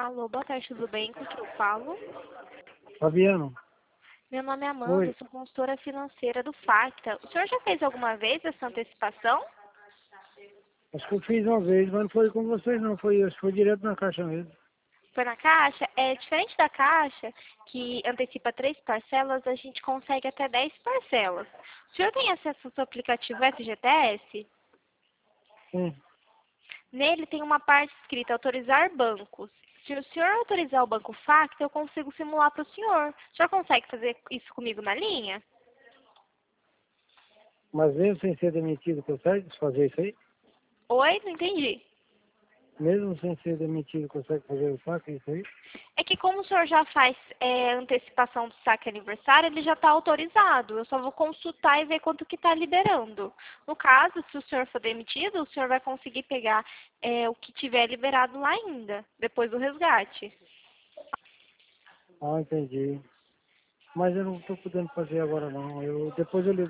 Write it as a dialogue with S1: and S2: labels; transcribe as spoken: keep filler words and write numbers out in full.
S1: Alô, boa tarde, tudo bem? Com que eu falo?
S2: Fabiano.
S1: Meu nome é Amanda,
S2: Oi.
S1: eu sou consultora financeira do Facta. O senhor já fez alguma vez essa antecipação?
S2: Acho que eu fiz uma vez, mas não foi com vocês não, foi, acho que foi direto na caixa mesmo.
S1: Foi na Caixa? É diferente da Caixa, que antecipa três parcelas, a gente consegue até dez parcelas. O senhor tem acesso ao seu aplicativo S G T S?
S2: Sim.
S1: Nele tem uma parte escrita autorizar bancos. Se o senhor autorizar o Banco Facta, eu consigo simular para o senhor. O senhor consegue fazer isso comigo na linha?
S2: Mas mesmo sem ser demitido, consegue fazer isso aí?
S1: Oi? Não entendi.
S2: Mesmo sem ser demitido, consegue fazer o saque isso aí?
S1: É que como o senhor já faz é, antecipação do saque aniversário, ele já está autorizado. Eu só vou consultar e ver quanto que está liberando. No caso, se o senhor for demitido, o senhor vai conseguir pegar é, o que tiver liberado lá ainda, depois do resgate.
S2: Ah, entendi. Mas eu não estou podendo fazer agora não. Eu, depois eu ligo.